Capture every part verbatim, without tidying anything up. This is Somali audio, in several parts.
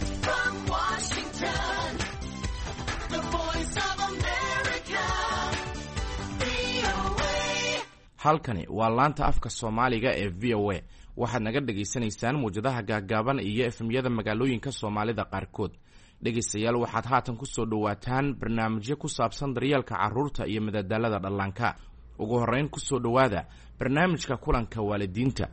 Direct from Washington, the voice of America, V O A. halkani waa laanta afka Soomaaliga ee V O A. waxaad naga dhageysanaysaan muujadaha gaagaaban iyo F M-yada magaalooyinka Soomaalida qaarkood. dhegeystayaal waxaad haatan ku soo dhawaataan barnaamijyo ku saabsan daryeelka carruurta iyo madadaalada dhallaanka. ugu horreyn ku soo dhawaada barnaamijka kulanka waalidiinta.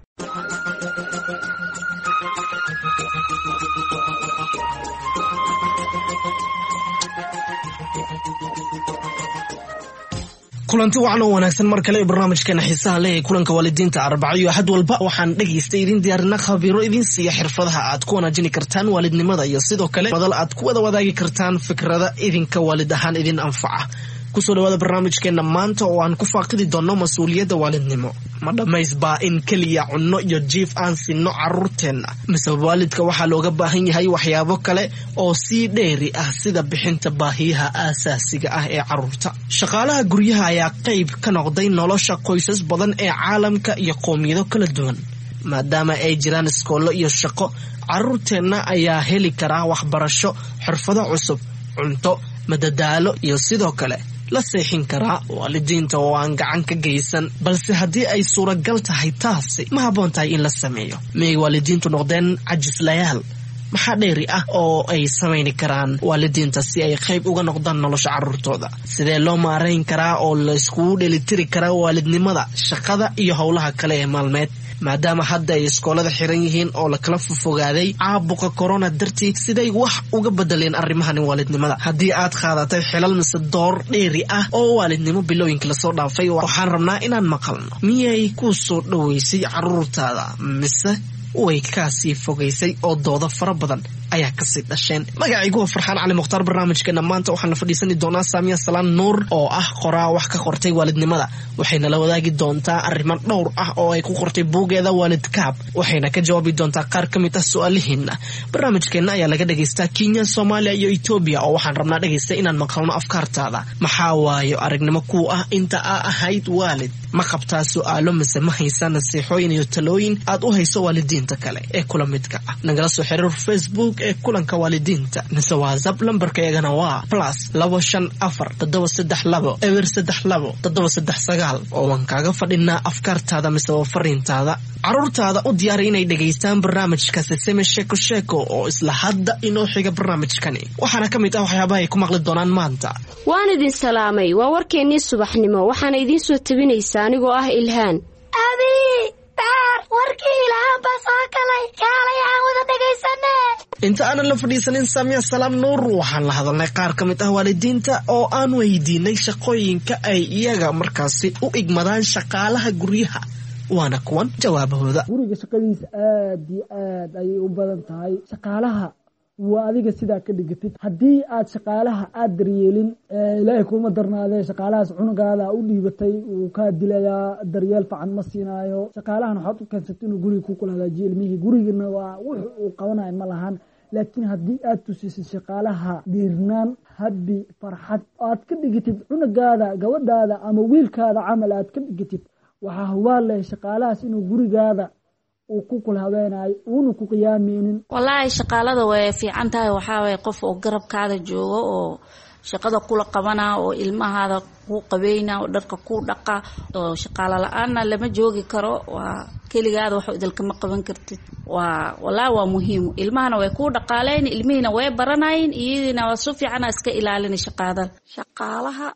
kulanti wacan oo wanaagsan mar kale barnaamijkeena xiisaha leh ee kulanka waalidiinta Arbaco axad walba waxaan dhageystay idin diyaarina khabiiro idin siiya xirfadaha aad ku wanaajin kartaan waalidnimada iyo sidoo kale madal aad ku wada wadaagi kartaan fikrada idinka waalid ahaan idin anfaca. kusoo dhawaada barnaamijkeena maanta oo aan ku faaqidi doono mas'uuliyadda waalidnimo. ma dhamaysbaa in kaliya cunno iyo jiif aan sinno carruurteena mise waalidka waxaa looga baahan yahay waxyaabo kale oo sii dheeri ah sida bixinta baahiyaha aasaasiga ah ee carruurta. shaqaalaha guryaha ayaa qayb ka noqday nolosha qoysas badan ee caalamka iyo qowmiyado kala duwan. maadaama ay jiraan iskoolo iyo shaqo, carruurteena ayaa heli karaa waxbarasho, xirfado cusub, cunto, madadaalo iyo sidoo kale la seexin karaa. waalidiinta oo aan gacan ka geysan, balse haddii ay suuragal tahay taasi ma habboon tahay in la sameeyo. miyay waalidiintu noqdeen cajislayaal? maxaa dheeri ah oo ay samayni karaan waalidiinta si ay qayb uga noqdaan nolosha carruurtooda? sidee loo maarayn karaa oo la iskugu dheelitiri karaa waalidnimada, shaqada iyo howlaha kale ee maalmeed? maadaama hadda ay iskoolada xiran yihiin oo la kala fogaaday caabuqa corona dartii, siday wax uga bedeleen arrimahan waalidnimada? haddii aad qaadatay xilal mise door dheeri ah oo waalidnimo bilooyinkii lasoo dhaafay, waxaan rabnaa inaan maqalno. miyay ku soo dhoweysay carruurtaada mise way kasii fogaysay oo dooda fara badan ayaa kasii dhasheen? magacaygu waa Farxaan Cali Mukhtaar. barnaamijkeena maanta waxaan la fadhiisani doonaa Saamiya Salaan Nuur oo ah qoraa wax ka qortay waalidnimada. waxayna la wadaagi doontaa arrimo dhowr ah oo ay ku qortay buugeeda Waalidkaab, waxayna ka jawaabi doontaa qaar ka mid ah su'aalihiina. barnaamijkeena ayaa laga dhageystaa Kenya, Soomaaliya iyo Ethiopia, oo waxaan rabnaa dhageysta inaan maqalno afkaartaada. maxaa waayo aragnimo ku ah inta aa ahayd waalid? ma qabtaa su'aalo mise ma haysaa nasiixooyin iyo talooyin aad u hayso waalidiinta kale ee kula midka ah? nagala soo xiriir Facebook ee kulanka waalidiinta mise WhatsApp. lambarkaygana waa plus labo shan afar toddoba saddex labo eber saddex labo toddoba saddex sagaal, oo waan kaaga fadhinaa afkaartaada mise fariintaada. carruurtaada u diyaari inay dhegaystaan barnaamijka Sesame Sheeko Sheeko oo isla hadda inoo xiga barnaamijkani. waxaana ka mid ah waxyaabaha ay ku maqli doonaan maanta. waan idin salaamay, waa warkeennii subaxnimo, waxaana idiin soo tabinaysaa anigoo ah Ilhaan. abi daar warkii Ilhaan baa soo galay, kaalay aan wada dhegaysane. inta aanan la fadhiisanin Saamiya Salaam Nuur, waxaan la hadalnay qaar ka mid ah waalidiinta oo aan weydiinay shaqooyinka ay iyaga markaasi u igmadaan shaqaalaha guryaha. waana kuwan jawaabahooda. guriga shaqadiisa aad iyo aad ayay u badan tahay. shaqaalaha waa adiga sidaa ka dhigatid. haddii aad shaqaalaha aad daryeelin, ilaahay kuma darnaadee shaqaalahaas cunugaada u dhiibatay uu kaa dilayaa, daryeel fiican ma siinaayo. shaqaalahan waxaad u keensatay inuu guriga ku kula hagaajiyo ilmihii. gurigana waa wux uu qabanayo ma lahan. laakiin haddii aad tusisid shaqaalaha dhiirnaan, habi, farxad, aad ka dhigatid cunugaada, gabadhaada ama wiilkaada camal aad ka dhigatid, waxaa hubaal leh shaqaalahaas inuu gurigaada uu ku kula habeenayo uuna ku qiyaameynin. wallaahi shaqaalada way fiican tahay. waxaa waye qof oo garabkaada joogo oo shaqada kula qabana, oo ilmahaada ku qabeyna, oo dharka ku dhaqa. oo shaqaala la-aanna lama joogi karo. waa keligaada wax idilkama qaban kartid. waa wallaahi waa muhiim. ilmahana way ku dhaqaaleyn, ilmihiina way baranayn, iyadiina waa si fiican iska ilaalin shaqaada. shaqaalaha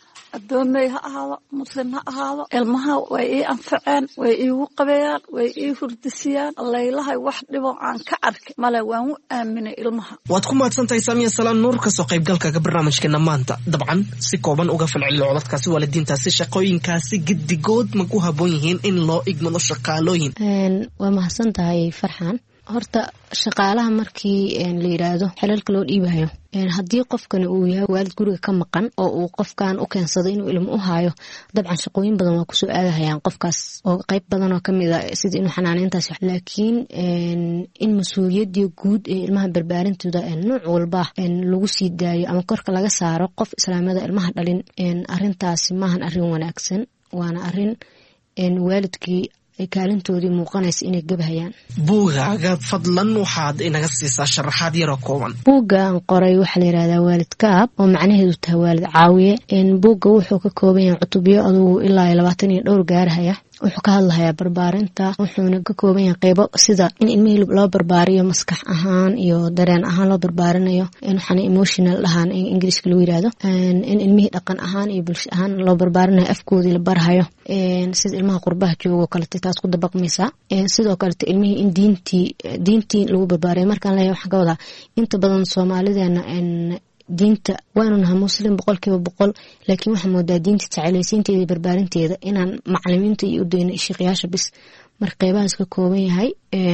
adoomey ha ahaado, muslim ha ahaado, ilmaha way ii anfaceen, way iigu qabeeyaan, way ii hurdisiyaan. laylahay wax dhibo aan ka arkay male, waan u aaminay ilmaha. waad ku mahadsantahay Saamiya Salaan Nuur kasoo qaybgalkaaga barnaamijkeena maanta. dabcan si kooban uga falceliyo codadkaasi waalidiintaasi. shaqooyinkaasi gedigood ma ku habboon yihiin in loo igmado shaqaalooyin? waa mahadsan tahay Farxaan. horta shaqaalaha markii la yiraahdo xilalka loo dhiibayo, haddii qofkani uu yahay waalid guriga ka maqan oo uu qofkan u keensado inuu ilmo u haayo, dabcan shaqooyin badan waa kusoo aadahayaan qofkaas oo qayb badan oo kamid ah sida inuu xanaaneyntaas. laakiin in mas-uuliyadii guud ee ilmaha barbaarintoda nooc walba lagu sii daayo ama korka laga saaro qof islaamada ilmaha dhalin, arintaasi maahan arin wanaagsan. waana arin waalidkii ay kaalintoodii muuqanaysa inay gabahayaan. buugaaga fadlan waxaad inaga siisaa sharaxaad yaro kooban. buugga aan qoray waxaa la yidhahdaa waalid kaab oo macnaheedu tahay waalid caawiye. buugga wuxuu ka kooban yahay cutubyo adugu ilaa labaatan iyo dhowr gaarahaya. wuxuu ka hadlahayaa barbaarinta, wuxuuna ka kooban yahay qeybo sida in ilmihii loo barbaariyo maskax ahaan iyo dareen ahaan loo barbaarinayo, waxaana emotional dhahaan ingiriiska lagu yidhaahdo, in ilmihii dhaqan ahaan iyo bulsho ahaan loo barbaarinayo, afkoodii la barahayo sida ilmaha qurbaha joogo kalete taas ku dabaqmaysaa. sidoo kalete ilmihii in diintii diintii lagu barbaariyo. markaan leeyahay waxaan ka wadaa inta badan soomaalideena diinta waanu nahay muslim boqolkiiba boqol, laakiin waxaa moodaa diinta jecelaysiinteeda iyo barbaarinteeda inaan macalimiinta iyo udayno sheekhayaasha bis. marka qeybahaas ka kooban yahay.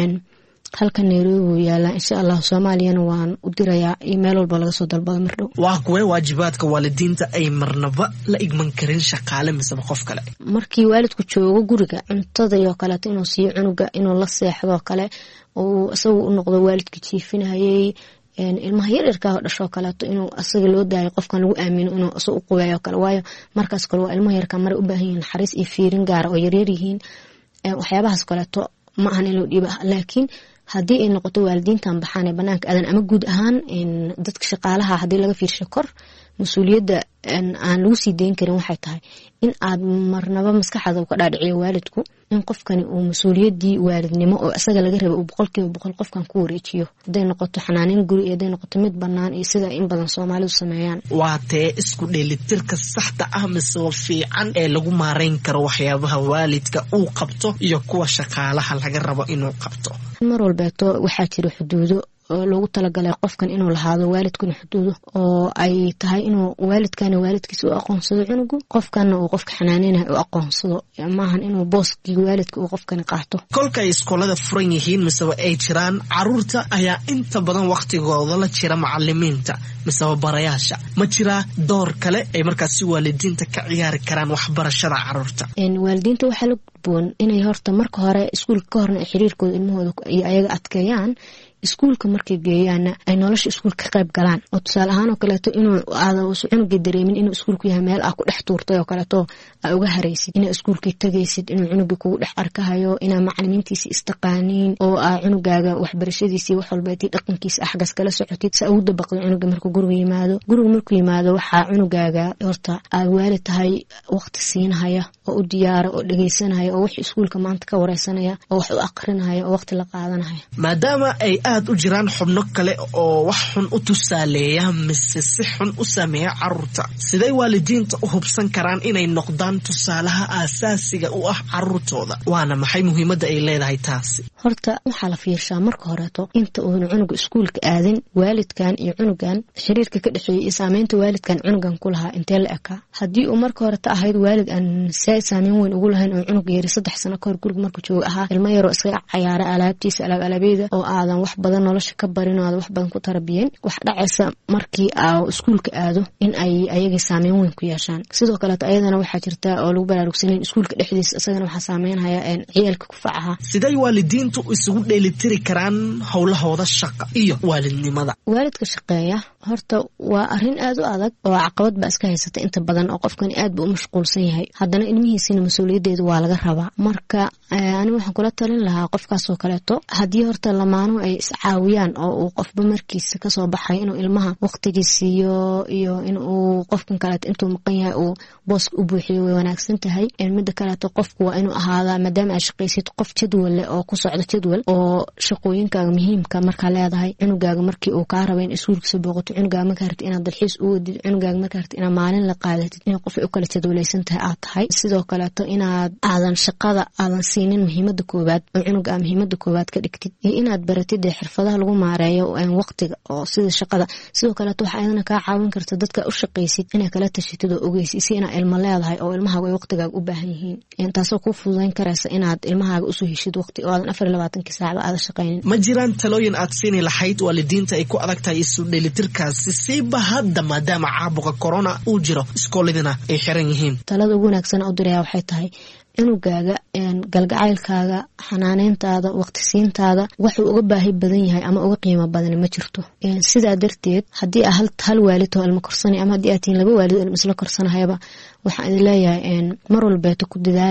halka Nairobi wuu yaalaa insha Allah. Soomaaliyana waan u dirayaa iyo meel walba laga soo dalbado mar dhow. waa kuwee waajibaadka waalidiinta ay marnaba la igman karin shaqaale mise qof kale? markii waalidku joogo guriga, cuntada iyo kale inuu siiyo cunuga, inuu la seexdo kale oo isagu u noqdo waalidka jiifinayay. ilmaha yaryarka oo dhasho kaleeto inuu asaga loo daayo qofkan lagu aamino inuu asoo u qubeeyo kale, waayo markaas kale waa ilmaha yarka mar u baahan yihiin naxariis iyo fiirin gaar oo yaryar yihiin. waxyaabahaas kaleeto ma ahan in loo dhiibo, laakiin haddii ay noqoto waalidiintan baxaan ee banaanka aadan ama guud ahaan dadka shaqaalaha haddii laga fiirsho kor, mas-uuliyadda aan lagu sii dayn karin waxay tahay in aad marnaba maskaxda u ka dhaadhiciyo waalidku in qofkani uu mas-uuliyaddii waalidnimo oo isaga laga raba uu boqolkiiba boqol qofkan ku wareejiyo, hadday noqoto xanaanin guri iyo hadday noqoto mid bannaan iyo sida in badan soomaalidu sameeyaan. waa tee isku dheelitirka saxda ah mise fiican ee lagu maarayn karo waxyaabaha waalidka uu qabto iyo kuwa shaqaalaha laga rabo inuu qabto? mar walbeeto waxaa jira xuduudo oo loogu talagalay qofkan inuu lahaado waalidkuna xuduudo, oo ay tahay inuu waalidkana waalidkiisa u aqoonsado cunugu, qofkana uu qofka xanaaneynayo u aqoonsado, maahan inuu booskii waalidka uu qofkani qaato. kolka ay iskoolada furan yihiin miseba ay jiraan, caruurta ayaa inta badan waqtigooda la jira macalimiinta miseba barayaasha. ma jiraa door kale ay markaas si waalidiinta ka ciyaari karaan waxbarashada caruurta? waalidiinta waxaa la gudboon inay horta marka hore iskuulka ka horna ay xiriirkooda ilmahooda iyo ayaga adkeeyaan, iskuulka markay geeyaana ay nolosha iskuulka ka qayb galaan. oo tusaale ahaan oo kaleeto inuu aada cunuga dareemin inuu iskuulku yahay meel aa ku dhex tuurtay oo kaleeto aa uga haraysid, inaa iskuulkii tagaysid, inuu cunuga kugu dhex arkahayo, inaa macalimiintiisi istaqaaniin, oo aa cunugaaga waxbarashadiisii wax walbeetii dhaqankiisa axgas kala socotid sa ugu dabaqdo cunuga markuu guriga yimaado. guriga markuu yimaado waxaa cunugaaga horta aad waalid tahay waqti siinahaya oo u diyaara oo dhegaysanaya oo wix iskuulka maanta ka wareysanaya oo wax u aqrinaya oo waqti la qaadanaya. maadaama ay aad u jiraan xubno kale oo wax xun u tusaaleeya mise si xun u sameeya caruurta, siday waalidiinta u hubsan karaan inay noqdaan tusaalaha aasaasiga u ah caruurtooda? waana maxay muhiimadda ay leedahay taasi? horta waxaa la fiirshaa marka horeeto inta uuna cunuga iskuulka aadin, waalidkan iyo cunugan xiriirka ka dhexeeyay iyo saameynta waalidkan cunugan ku lahaa intee la ekaa. haddii uu marka horeta ahayd waalid aan saameyn weyn ugu lahayn oo cunug yari saddex sano kahor guriga markuu jooga ahaa ilmo yaroo iskaga cayaara alaabtiisa alaab alaabeeda oo aadan wax badan nolosha ka barin oo aadan wax badan ku tarbiyeen, wax dhacaysa markii aa iskuulka aado in ay ayaga saameyn weyn ku yeeshaan. sidoo kaleeto ayadana waxaa jirta oo lagu baraarugsaneyn iskuulka dhexdiisa isagana waxaa saameynhaya ciyaalka ku facaha. siday waalidiintu isugu dheelitiri karaan howlahooda shaqa iyo waalidnimada? waalidka shaqeeya horta waa arrin aad u adag oo caqabad baa iska haysata inta badan oo qofkani aad buu u mashquulsan yahay, haddana ilmihiisina mas-uuliyaddeedu waa laga rabaa. marka anigu waxaan kula talin lahaa qofkaasoo kaleeto haddii horta lamaanu ay iscaawiyaan oo uu qofba markiisa kasoo baxay inuu ilmaha waqtigii siiyo iyo inuu qofkan kaleeto intuu maqan yahay uu booska u buuxiyo way wanaagsan tahay. midda kaleeto qofku waa inuu ahaadaa maadaama aad shaqaysid qof jadwal leh oo ku socdo jadwal oo shaqooyinkaaga muhiimka markaa leedahay. cunugaaga markii uu kaa raba in iskuulkiisa booqato, cunugaaga markaa rabtid inaad dalxiis u wadid, cunugaaga markaa rabtid inaad maalin la qaadatid, in qof ay u kala jadwalaysan tahay aad tahay. sidoo kaleeto inaad aadan shaqada aadan siinin muhiimada koowaad oo cunuga aa muhiimada koowaad ka dhigtid, iyo inaad baratid ee xirfadaha lagu maareeyo waqtiga oo sida shaqada. sidoo kaleeto waxaa ayadana kaa caawin karta dadka u shaqaysid inay kala tashatid oo ogeysid si inaad ilmo leedahay oo ilmahaaga ay waqtigaaga u baahan yihiin, taasoo kuu fududayn karaysa inaad ilmahaaga usoo heshid waqti oo aadan afar iyo labaatankii saacba aada shaqaynin. ma jiraan talooyin aad siini lahayd waalidiinta ay ku adag tahay isu dheelitirkaasi siiba hadda maadaama caabuqa corona uu jiro iskooladina ay xiran yihiin? talada ugu wanaagsan u diraya waxay tahay cunugaaga galgacaylkaaga, xanaaneyntaada, waqtisiintaada waxuu uga baahi badan yahay ama uga qiimo badan ma jirto. sidaa darteed haddii aa hal waalid oo ilmo korsanay ama haddii aad tihiin laba waalid oo ilmo isla korsanahayaba waxaan idin leeyahay mar walbeeto ku dadaala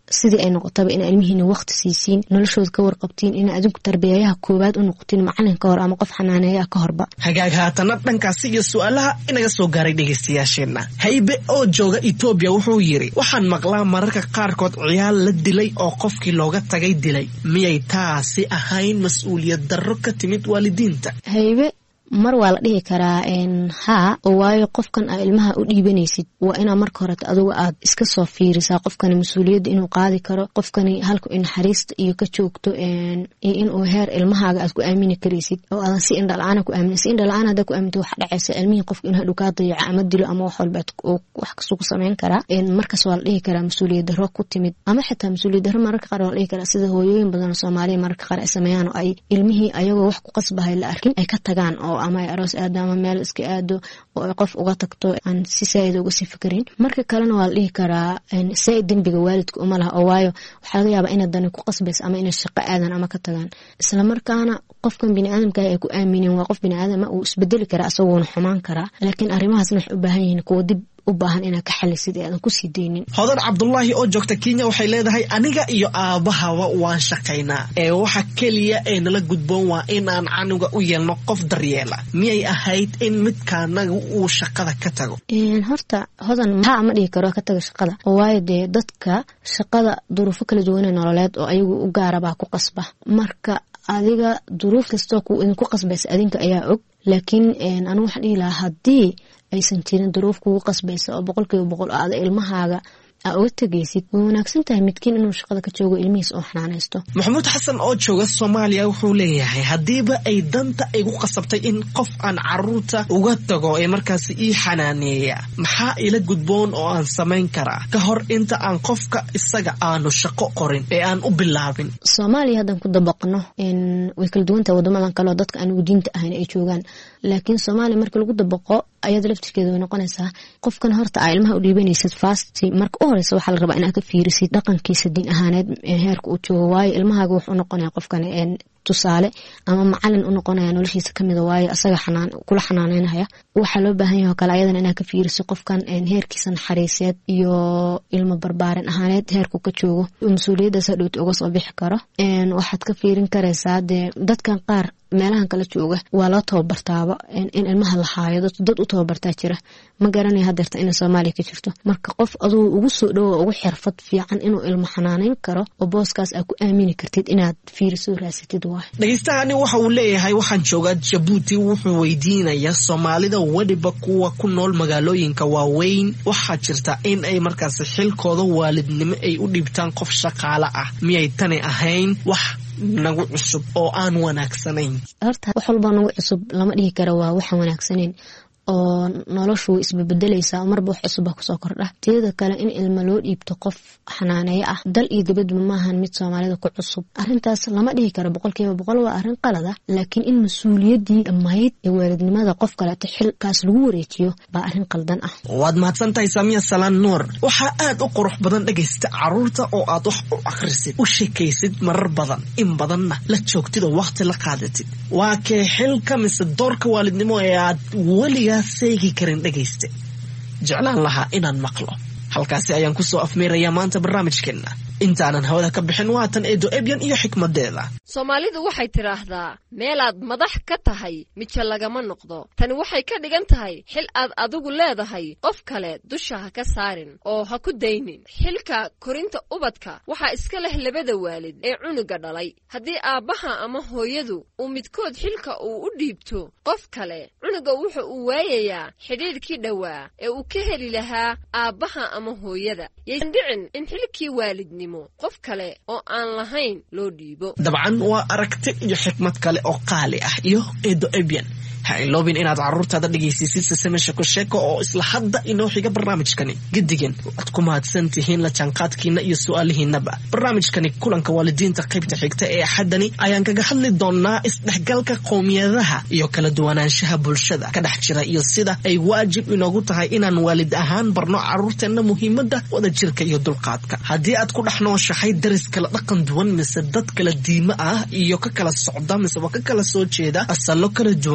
sidii ay noqotaba in ilmihiina waqti siisiin noloshooda ka warqabtiin in adinku tarbiyayaha koowaad u noqotiin macalinka hor ama qof xanaaneeya ka horba hagaag haatana dhankaasi iyo su'aalaha inaga soo gaaray dhegeystayaasheena haybe oo jooga Ethiopia wuxuu yiri waxaan maqlaa mararka qaarkood ciyaal la dilay oo qofkii looga tagay dilay miyay taasi ahayn mas'uuliyad darro ka timid waalidiinta haybe mar waa la dhihi karaa in ha oo waayo qofkan ay ilmaha u dhiibanaysid waa ina marka hore adigu aad iska soo fiirisaa qofkan mas'uuliyadda inuu qaadi karo qofkani halku in xariista iyo ka joogto in in uu heer ilmahaaga aad ku aamini karaysid oo aad si indha la'aan ku aaminaysid indha la'aan hada ku aaminto wax dhacaysa ilmihi qofka inuu hadhow ka dayaco ama dilo ama wax walba oo wax ka soo sameyn kara in markaas waa la dhihi karaa mas'uuliyad darro ku timid ama xitaa mas'uuliyad darro mararka qaar waa la dhihi karaa sida hooyooyin badan oo Soomaaliya mararka qaar ay sameeyaan oo ay ilmihi ayagoo wax ku qasbahay la arkin ay ka tagaan oo ama aroos aado ama meel iska aado oo ay qof uga tagto aan si saayid uga sii fikirin marka kalena waa la dhihi karaa in saayid dambiga waalidka uma laha oo waayo waxa laga yaabaa in dani ku qasbayso ama in shaqo aadan ama ka tagaan isla markaana qofkan bini'aadamka ay ku aamineen waa qof bini'aadam uu isbedeli kara asagoo xumaan kara laakiin arrimahaasna wax u baahan yihiin kuwa dib u baahan inaad ka xalisid ee aan ku sii deynin Hodan Cabdullaahi oo joogta Kenya waxay leedahay aniga iyo aabahawa waan shaqaynaa ee waxa kaliya ee nala gudboon waa in aan canuga u yeelno qof daryeela miyay ahayd in midkaanaga uu shaqada ka tago een horta hodan ma ma dhigi karo ka tago shaqada oo waayo de dadka shaqada duruufo kala duwan nololeed oo ayagu u gaaraba ku qasba marka adiga duruuf kasto ku in ku qasbaysa adinka ayaa og laakiin een anu wax dhihi lahaa hadii aysan jirin duruuf kugu qasbaysa oo boqolkiiba boqol aad ilmahaaga aa uga tagaysid way wanaagsan tahay midkiin inuu shaqada ka joogo ilmihiis oo xanaanaysto Maxamuud Xasan oo jooga Soomaaliya wuxuu leeyahay hadiiba ay danta ay ku qasabtay in qof aan caruurta uga tago ee markaas ii xanaaneeya maxaa ila gudboon oo aan samayn karaa ka hor inta aan qofka isaga aanu shaqo qorin ee aan u bilaabin Soomaaliya hadan ku dabaqno in way kala duwan tahay wadamadan kale oo dadka aan u diinta ahayn ay joogaan laakiin Soomaaliya marka lagu dabaqo ayada laftirkeeda way noqonaysaa qofkan horta ay ilmaha u dhiibanaysid fast marka horeysa waxa la rabaa inaad ka fiirisid dhaqankiisa diin ahaaneed heerka uu joogo waayo ilmahaaga wuxuu noqonayaa qofkan een tusaale ama macallin u noqonaya noloshiisa kamid ah waayo asaga xanaan kula xanaaneynaya waxa loo baahan yahay kala ayadan inaad ka fiirisid qofkan een heerkiisa naxariiseed iyo ilmo barbaarin ahaaneed heerku ka joogo mas'uuliyadda sadowt uga soo bixi karo een waxaad ka fiirin karaysaa dadkan qaar meelahan kala jooga waa la tababartaaba in ilmaha la haayo dad u tababartaa jira ma garanay hadeerta in Soomaaliya ka jirto marka qof aduu ugu soo dhaw ugu xirfad fiican inuu ilmo xanaaneyn karo oo booskaas aad ku aamini kartid inaad fiiriso raasatid waa dhageystaani waxa uu leeyahay waxaan joogaa Djibouti wuxuu weydiinayaa Soomaalida wadiba kuwa ku nool magaalooyinka waaweyn waxa jirta in ay markaas xilkooda waalidnimo ay u dhibtaan qof shaqaale ah miyay tani ahayn wax nagu cusub oo aan wanaagsanayn horta wax walba nagu cusub lama dhihi karo waa wax wanaagsanayn oo noloshu isbedelaysa marba wax cusub ku soo kordha teeda kale in ilmo loo dhiibto qof xanaaneeyo ah dal iyo dibad ma ahan mid Soomaalida ku cusub arintaas lama dhihi karo boqolkiiba boqol waa arin qalad ah laakiin in mas'uuliyadii dhamayd ee waalidnimada qof kale xilkaas lagu wareejiyo baa arin qaldan ah waad mahadsantahay Samiya Salaan Nuur waxa aad u qurux badan dhageysta caruurta oo aad wax u akhrisid u sheekaysid marar badan in badanna la joogtid oo waqti la qaadatid waa ka xilka mise doorka waalidnimo ee aad waliga seegi karin dhageyste jeclaan lahaa inaan maqlo halkaasi ayaan ku soo afmeerayaa maanta barnaamijkeena intaanan hawada ka bixin waatan eedo ebyan iyo xikmadeeda Soomaalidu waxay tiraahdaa meelaad madax ka tahay mija lagama noqdo tani waxay ka dhigan tahay xil aad adigu leedahay qof kale dusha ha ka saarin oo ha ku daynin xilka korinta ubadka waxa iska leh labada waalid ee cunuga dhalay haddii aabbaha ama hooyadu uu midkood xilka uu u dhiibto qof kale cunuga wuxuu u waayayaa xidhiidhkii dhawaa ee uu ka heli lahaa aabbaha ama hooyada yaysan dhicin in xilkii waalidnimo qof kale oo aan lahayn loo dhiibo dabcan waa aragti iyo xikmad kale oo qaali ah iyo eedo ebyan ha iloobin inaad caruurtaada dhageysiisid sasamesha ku sheeko oo isla hadda inoo xiga barnaamijkani gedigan waad ku mahadsan tihiin la jaanqaadkiina iyo su'aalihiinaba barnaamijkani kulanka waalidiinta qaybta xigta ee axadani ayaan kaga hadli doonaa isdhexgalka qowmiyadaha iyo kala duwanaanshaha bulshada ka dhex jira iyo sida ay waajib inoogu tahay inaan waalid ahaan barno caruurteena muhiimadda wadajirka iyo dulqaadka haddii aad ku dhex nooshahay daris kala dhaqan duwan mise dad kala diimo ah iyo ka kala socda mise waa ka kala soo jeeda asalo kala duwan nolosha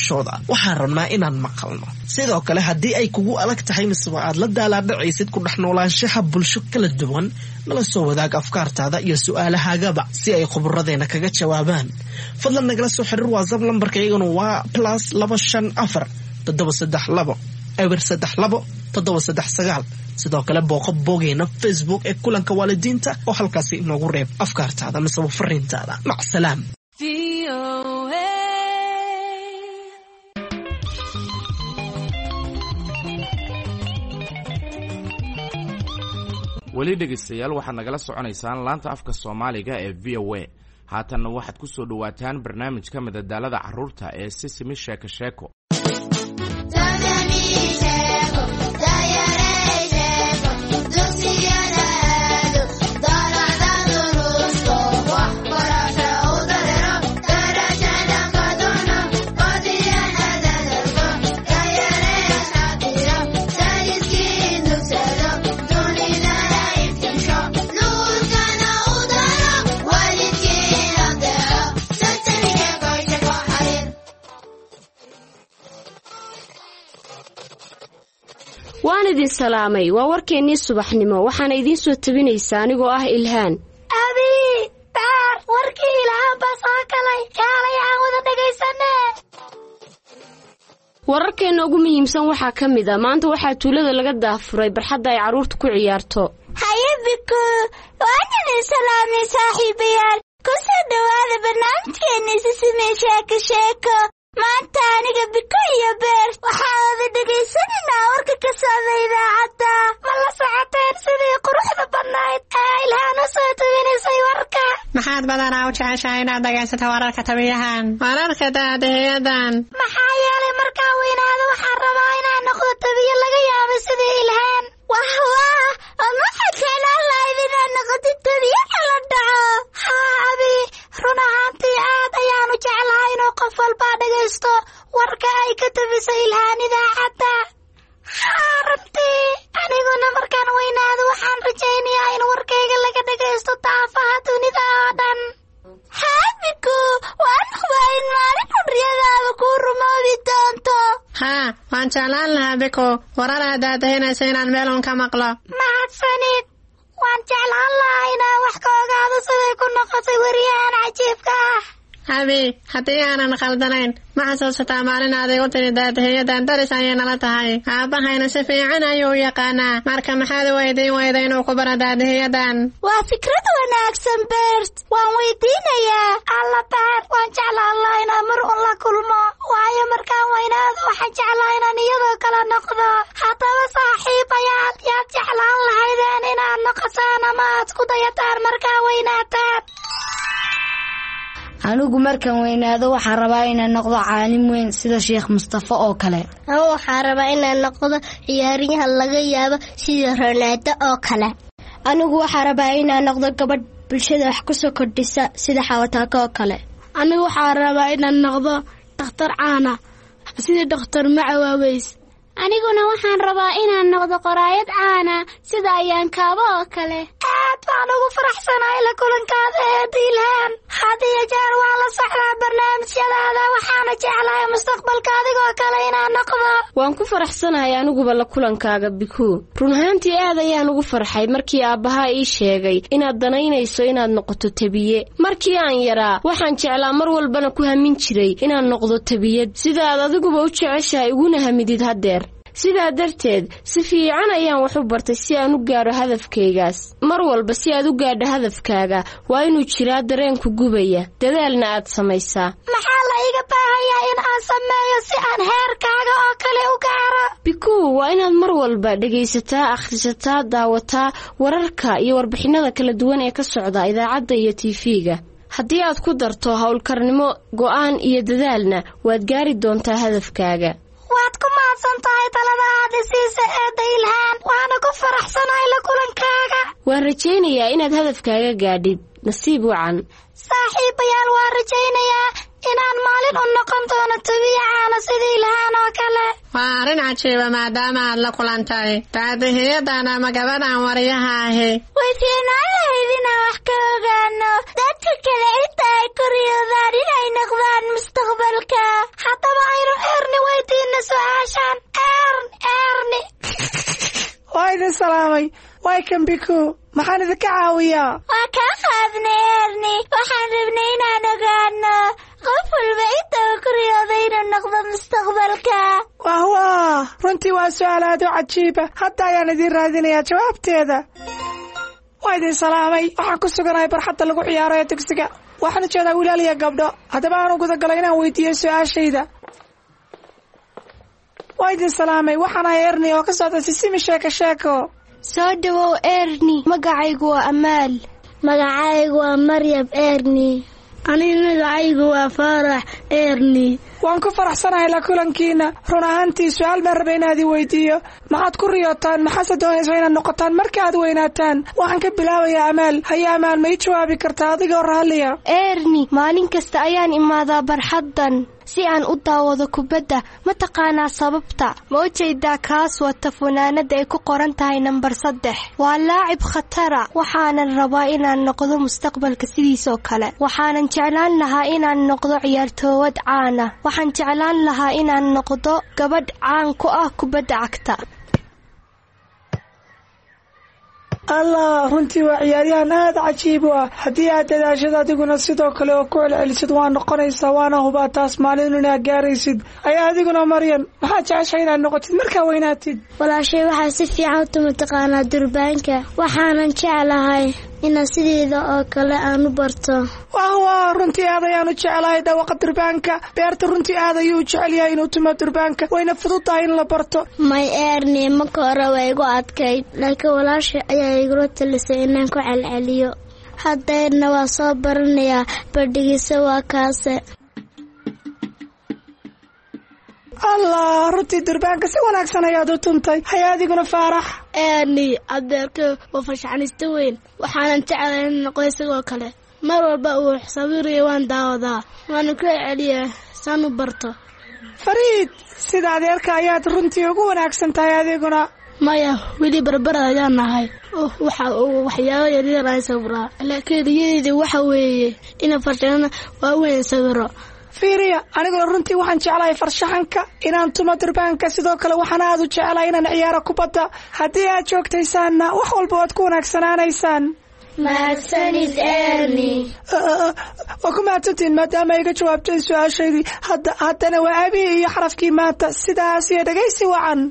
noloshooda waxaan rabnaa inaan maqalno. sidoo kale haddii ay kugu adag tahay mise aad la daalaadhacaysid ku dhex noolaanshaha bulsho kala duwan nala soo wadaag afkaartaada iyo su'aalahaagaba si ay khubaradeena kaga jawaabaan. fadlan nagala soo xiriir WhatsApp lambarka iyaguna waa plus laba shan afar toddoba saddex labo eber saddex labo toddoba saddex sagaal. sidoo kale booqo boggeena Facebook ee kulanka waalidiinta oo halkaasi inoogu reeb afkaartaada mise fariintaada. mac salaam. weli dhegaystayaal waxaad nagala soconaysaan laanta afka Soomaaliga ee V O A. haatanna waxaad ku soo dhawaataan barnaamijka madadaalada carruurta ee Sisimi Sheeko Sheeko. waan idin salaamay waa warkeennii subaxnimo waxaana idiin soo tabinaysaa anigoo ah Ilhaan. abi daar warkii ilaahan baa soo kalay kaalay aan wada dhagaysanee. wararkeena ugu muhiimsan waxaa ka mid ah maanta waxaa tuulada laga daafuray barxadda ay carruurtu ku ciyaarto. haye biko waan idin salaamay saaxiibayaal ku soo dhawaada barnaamijkeena Sisimi Sheeko Sheeko. maanta aniga biko iyo beer waxaa wada dhagaysanaynaa warka ka socda idaacadda. ma la socoteen sidii quruxda badnayd ee Ilhaan u soo tabinaysay warka. maxaad badanaa u jeceshahay inaad dhagaysato wararka tabiyahan wararka daadaheeyadan? maxaa yeelay markaa weynaada waxaan rabaa inaan noqdo tabiye laga yaabo sidii Ilhaan. wah wah ama waxaad jeclaan lahayd inaad noqotid tabiye la dhaco. haa abi run ahaantii aad ayaan u jeclahay inuu qof walba dhagaysto warka ay ka tabisay Ilhaan idaacadda. haa runtii aniguna markaan weynaado waxaan rajaynayaa in warkayga laga dhagaysto daafaha dunida oo dhan. haa biko waan hubaa in maalin xurriyadaada kuu rumoobi doonto. haa waan jeclaan lahaa biko warar aad daadahinaysa inaan meelun ka maqlo. mahadsanid. waan jeclaan lahaa inaan wax ka ogaado siday ku noqotay wariyahan cajiibka ah. abi haddii aanan khaldanayn ma xasuusataa maalin aad igu tiri daadaheeyadan daris ayay nala tahay aabahayna si fiican ayuu u yaqaanaa marka maxaad weydiin weyda inuu ku baro daadaheeyadan? waa fikrad wanaagsan beert waan weydiinayaa. alla beer waan jeclaan lahaa inaan mar un la kulmo waayo markaan weynaado waxaan jeclaa inaan iyadoo kala noqdo. haddaba saaxiibayaal yaad jeclaan lahaydeen inaad noqotaan ama aad ku dayataan markaan weynaataan? anigu markaan weynaado waxaan rabaa inaan noqdo caalim weyn sida Sheekh Mustafa oo kale. anigu waxaan rabaa inaan noqdo ciyaaryahan laga yaabo sida Ronaldo oo kale. anigu waxaan rabaa inaan noqdo gabadh bulshada wax ku soo kordhisa sida Xawataaka oo kale. anigu waxaan rabaa inaan noqdo dhakhtar caan ah sida Dhakhtar Macawaweys. aniguna waxaan rabaa inaan noqdo qoraayad caan ah sida Ayaan Kaabo oo kale. aad baan ugu faraxsanahay la kulankaada ee Ilhaan. hadiya jeer waa la socdaa barnaamijyadaada waxaana jeclahay mustaqbalka adigoo kale inaan noqdo. waan ku faraxsanahay aniguba la kulankaaga biko. run ahaantii aad ayaan ugu farxay markii aabbaha ii sheegay inaad danaynayso inaad noqoto tabiye. markii aan yaraa waxaan jeclaa mar walbana ku hamin jiray inaan noqdo tabiyad sidaad adiguba u jeceshahay uguna hamidid haddeer. sidaa darteed si fiican ayaan wax u bartay si aan u gaaro hadafkaygaas. mar walba si aad u gaadho hadafkaaga waa inuu jiraa dareenku gubaya dadaalna aad samaysaa. maxaa la iga baahayaa in aan sameeyo si aan heerkaaga oo kale u gaaro? biko waa inaad mar walba dhegaysataa akhrisataa daawataa wararka iyo warbixinada kala duwan ee ka socda idaacadda iyo tiifiga. haddii aad ku darto howlkarnimo go'aan iyo dadaalna waad gaari doontaa hadafkaaga. waad ku mahadsan tahay talada aad isiisa eedda Ilhaan waana ku faraxsanahay la kulankaaga. waan rajaynayaa inaad hadafkaaga gaadhid. nasiib wacan. saaxiibayaal waan rajaynayaa inaan maalin u noqon doono tabiye caana sida Ilhaan oo kale. waa arrin cajiiba maadaama aad la kulantay daadaheeyadan ama gabadhan wariyaha ahi. way fiicnaan lahayd inaan wax ka ogaano dadka kale inta ay ku riyoodaan inay noqdaan mustaqbalka. haddaba aynu welcome biku maxaan idinka caawiyaa waa kaa qaadnay erni waxaan rabnay inaan ogaano qof walba inta uu ku riyooday inuu noqdo mustaqbalka wah wah runtii waa su-aal aad u cajiiba hadda ayaan idiin raadinayaa jawaabteeda waa idin salaamay waxaan ku suganahay barxadda lagu ciyaarayo dugsiga waxaan ujeedaa wilaal iyo gabdho haddaba aan u gudagalay inaan weydiiyo su-aashayda waa idin salaamay waxaan ahay erni oo ka socda sisimi sheeko sheeko soo dhawow erni magacaygu waa amaal magacaygu waa maryam erni aniga magacaygu waa faarax erni waan ku faraxsanahay la kulankiina run ahaantii su-aal baan rabay inaad i weydiiyo maxaad ku riyootaan maxaase doonaysa inaad noqotaan marka aad weynaataan waxaan ka bilaabayaa amaal haye amaal ma ii jawaabi kartaa adigoo raalliya erni maalin kasta ayaan imaadaa barxaddan si aan u daawado kubadda ma taqaanaa sababta ma u jeedaa kaas wata funaanada ay ku qoran tahay nambar saddex waa laacib khatara waxaanan rabaa inaan noqdo mustaqbalka sidiisoo kale waxaanan jeclaan lahaa inaan noqdo ciyaartoowad caana waxaan jeclaan lahaa inaan noqdo gabadh caan ku ah kubadda cagta allah runtii waa ciyaaryahan aad cajiib u ah haddii aad dadaashad adiguna sidoo kale oo ku celcelisid waa noqonaysaa waana hubaa taas maalin inaad gaaraysid ayaa adiguna maryan maxaad jeceshay inaad noqotid markaa weynaatid walaashay waxaa si fiican u mataqaanaa durbaanka waxaanan jeclahay inaan sideeda oo kale aan u barto wah wah runtii aad ayaan u jeclahay dhawaqa durbaanka beerta runtii aad ayuu u jecel yahay inuu tumo durbaanka wayna fudud tahay in la barto may erni marka hore waa igu adkayd laakiin walaashay ayaa igula talisay inaan ku celceliyo haddeerna waa soo baranayaa badhigiisa waa kaase allah runtii durbaanka si wanaagsan ayaad u tuntay haye adiguna faarax erni adeerka waa fashaxanista weyn waxaanan jeclahay in noqdo isagoo kale mar walba uu sawirayo waan daawadaa waana ku celiyaa saan u barto fariid sida adeerka ayaad runtii ugu wanaagsan tahay adiguna maya weli barbar ayaan nahay waxa uu waxyaabo yaryar ay sawiraa laakiin riyadeyda waxa weeye ina farshaxana waa weyn sawiro fiiriya aniguna runtii waxaan jeclahay farshaxanka inaan tumo durbaanka sidoo kale waxaan aad u jeclahay inaan ciyaaro kubadda haddii aad joogtaysaanna wax walba waad ku wanaagsanaanaysaan mahadsanid erni waa ku mahadsantiin maadaama iga jawaabteen su-aashaydii hadda haddana waa aabihii iyo xarafkii maanta sidaas iyo dhegaysi wacan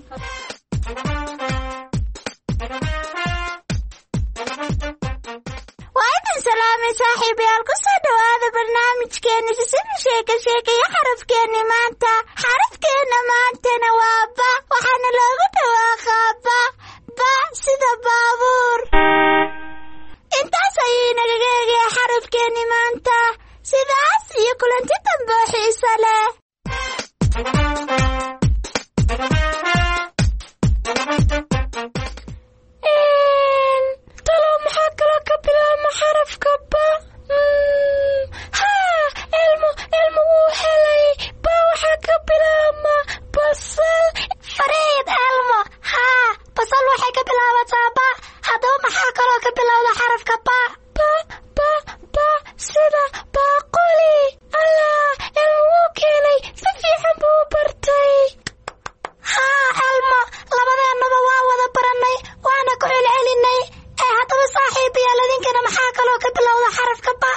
waa idin salaamay saaxiibayaal ku soo dhawaada barnaamijkeeni sisimi sheeko sheeka iyo xarafkeeni maanta xarafkeena maantana waa ba waxaana loogu dhawaaqaa ba ba sida baabuur intaas ayuu inagaga eegaya xarafkeeni maanta sidaas iyo kulanti dambe oo xiiso leh talo maxaa kaloo ka bilaabma xarafka ba haa ilmo ilmo wuu helay ba waxaa ka bilaabma basal fariid elmo haa basal waxay ka bilaabataa ba haddaba maxaa kaloo ka bilowda xarafka ba ba ba ba sida baaquli allah ilmo wuu keenay si fiican buu bartay haa elmo labadeennaba waa wada barannay waana ku celcelinay ee haddaba saaxiibayaal idinkana maxaa kaloo ka bilowda xarafka ba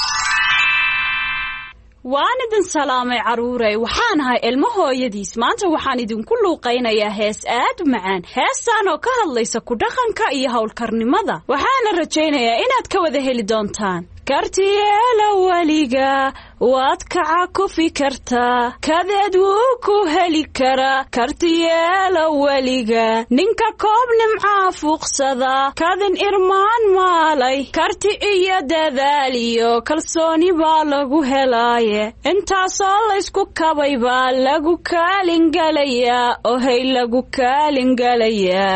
waan idin salaamay carruurey waxaan ahay ilmo hooyadiis maanta waxaan idinku luuqaynayaa hees aad u macaan heestaan oo ka hadlaysa ku dhaqanka iyo howlkarnimada waxaana rajaynayaa inaad ka wada heli doontaan kartiyeela weliga waad kaca kufi kartaa kadeed wuu ku heli karaa kartiyeela weliga ninka koob nimcaa fuuqsada kadin irmaan maalay karti iyo dadaal iyo kalsooni baa lagu helaaye intaasoo laysku kabay baa lagu kaalingelayaa oo hay lagu kaalingelayaa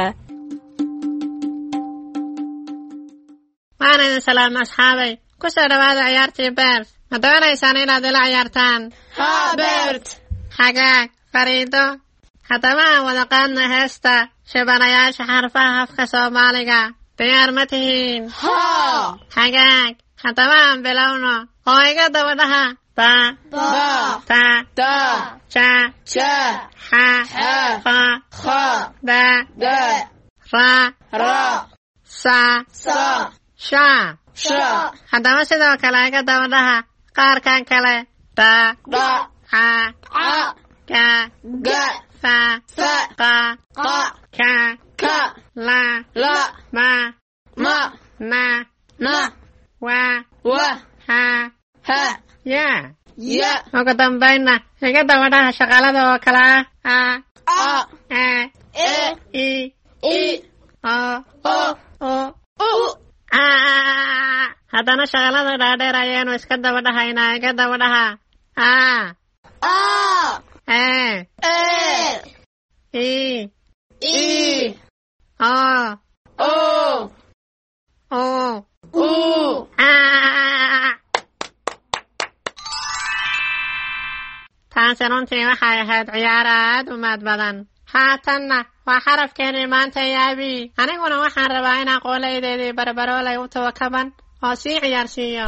waan idin salaamay asxaabay ku soo dhawaada ciyaartii beert ma doonaysaan inaad ila ciyaartaan haa beert xagaag fariido haddaba aan wada qaadna heesta shibanayaasha xarfaha afka soomaaliga diyaar ma tihiin haa xagaag haddaba aan bilowno oo iga daba dhaha ba ba ta ta ja ja xa xa kha kha da da ra ra sa sa sha sha haddaba sidoo kale iga daba dhaha qaarkan kale da da ca ca ga ga fa fa qa qa ka ka la la ma ma na na wa wa ha ha ya ya ugu dambayna iga daba dhaha shaqalada oo kale ah a a e i i o o o u a haddana shaqalada dhaadheer ayaanu iska daba dhahaynaa iga daba dhaha a a e e i i o o o u a taasi runtii waxay ahayd ciyaar aad u maad badan haatanna waa xarafkeenii maanta yaabi aniguna waxaan rabaa inaan qoolaydeedii barbaroolay u tawakaban oo sii ciyaarsiiyo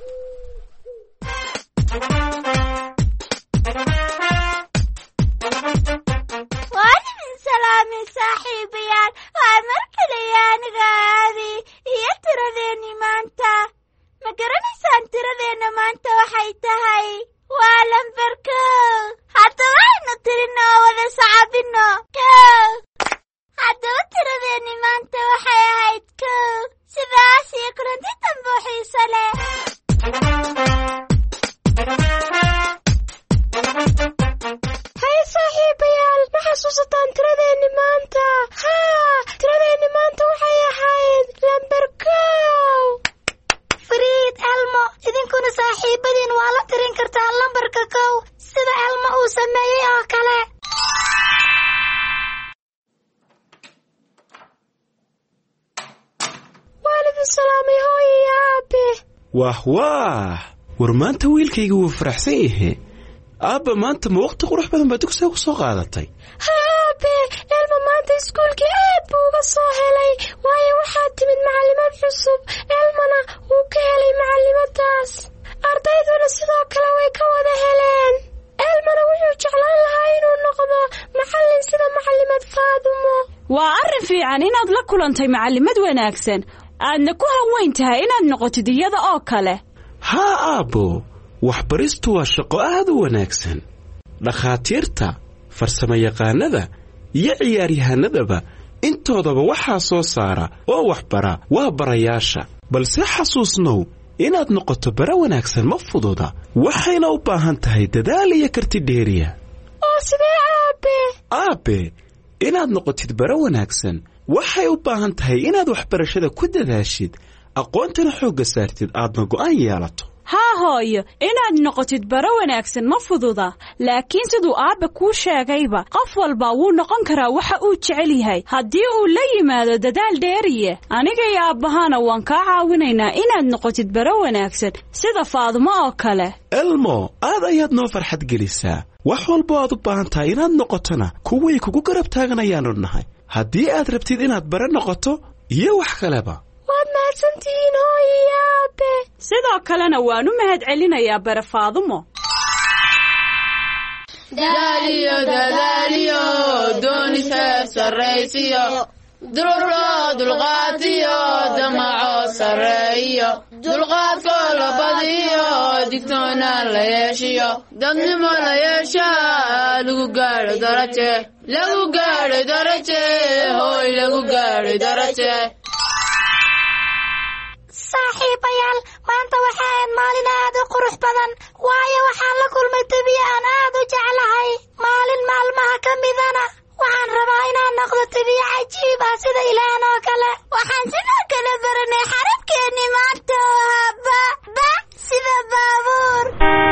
waadin salaamin saaxiibayaal waa mar kale aniga aabi iyo tiradeeni maanta ma garanaysaan tiradeenna maanta waxay tahay waa lambar kow haddaba aynu tirino oo wada sacabino kow haddaba tiradeeni maanta waxay ahayd kow sidaas iyo kulanti dambe oo xiiso leh hay saaxiibayaal ma xasuusataan tiradeeni maanta haa tiradeeni maanta waxay ahayd lambar kow fariid elmo idinkuna saaxiibadiin waa la tirin kartaa lambarka kow sida elmo uu sameeyey oo kale waalidin salaamay hooyo iyo aabe waah waah war maanta wiilkayga wuu faraxsan yahe aabba maanta ma waqti qurux badan baa dugsiga ku soo qaadatay haa aabe elmo maanta iskuulkii aad buu uga soo helay waayo waxaa timid macallimad cusub elmona wuu ka helay macallimadaas ardayduna sidoo kale way ka wada heleen elmona wuxuu jeclaan lahaa inuu noqdo macallin sida macallimad faadumo waa arrin fiican inaad la kulantay macallimad wanaagsan aadna ku hanweyn tahay inaad noqotid iyada oo kale haa aabbo waxbaristu waa shaqo aad u wanaagsan dhakhaatiirta farsamayaqaanada iyo ciyaaryahanadaba intoodaba waxaa soo saara oo waxbara waa barayaasha balse xasuusnow inaad noqoto bara wanaagsan ma fududa waxayna u baahan tahay dadaal iyo karti dheeriya oo sidee aabe aabe inaad noqotid bara wanaagsan waxay u baahan tahay inaad waxbarashada ku dadaashid aqoontana xoogga saartid aadna go'aan yeelato haa hooyo inaad noqotid bara wanaagsan ma fududa laakiin siduu aabba kuu sheegayba qof walba wuu noqon karaa waxa uu jecel yahay haddii uu la yimaado dadaal dheeriye aniga iyo aabbahana waan kaa caawinaynaa inaad noqotid bara wanaagsan sida faadumo oo kale elmo aad ayaad noo farxad gelisaa wax walbo aad u baahan tahay inaad noqotona kuway kugu garab taaganayaanu nahay haddii aad rabtid inaad bara noqoto iyo wax kaleba waad mahadsantihiin hooyo iyo aabe sidoo kalena waan u mahad celinayaa bare faadumo daaliyo dadaaliyo doonisa sarraysiyo dururo dulqaatiyo damaco sarreeyo dulqaadkoo la badiyo digtoonaan la yeeshiyo dadnimo la yeeshaa lagu gaadho daraje lagu gaadho daraje hooy lagu gaadho daraje saaxiibayaal maanta waxay ahayd maalin aad u qurux badan waayo waxaan la kulmay tabiye aan aad u jeclahay maalin maalmaha ka midana waxaan rabaa inaan noqdo tabiye cajiib ah sida ilaan oo kale waxaan sidoo kale baranay xarafkeennii maanta oo ahaa ba ba sida baabuur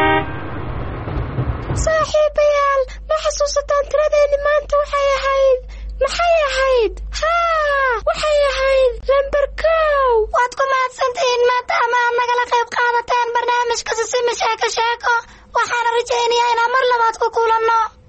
saaxiibayaal ma xasuusataan tiradeeni maanta waxay ahayd maxay ahayd haa waxay ahayd lambar kow waad ku mahadsantihiin maadaama aad nagala qayb qaadateen barnaamijka sisimi sheeko sheeko waxaana rajaynayaa inaan mar labaad ku kulanno